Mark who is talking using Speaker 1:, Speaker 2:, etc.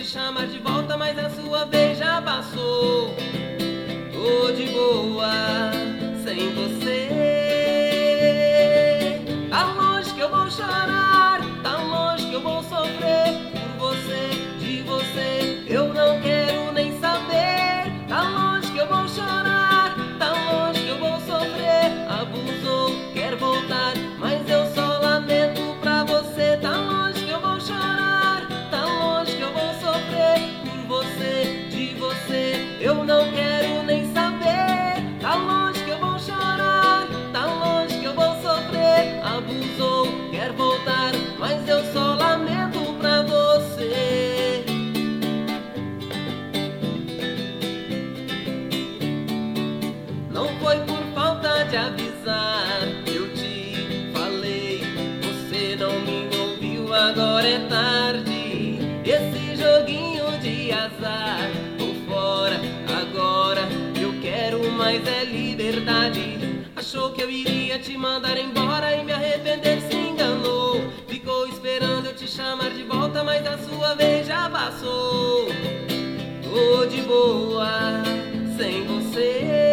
Speaker 1: chamar de volta, mas a sua vez já passou. Tô de boa sem você. Tá longe que eu vou chorar, tá longe que eu vou sofrer por você, de você eu não quero nem saber. Tá longe que eu vou chorar, tá longe que eu vou sofrer. Abusou, quer voltar, mas eu só lamento pra você. Tá longe que eu vou chorar, tá longe que eu vou sofrer por você, de você eu não quero nem saber. Tá longe que eu vou chorar, tá longe que eu vou sofrer. Abusou, quer voltar, mas eu só lamento pra você. Não foi por falta de avisar, eu te falei, você não me ouviu, agora é tarde. Esse joguinho de azar, tô fora, agora eu quero mais é liberdade. Achou que eu iria te mandar embora e me arrepender, se enganou. Ficou esperando eu te chamar de volta, mas a sua vez já passou. Tô de boa sem você.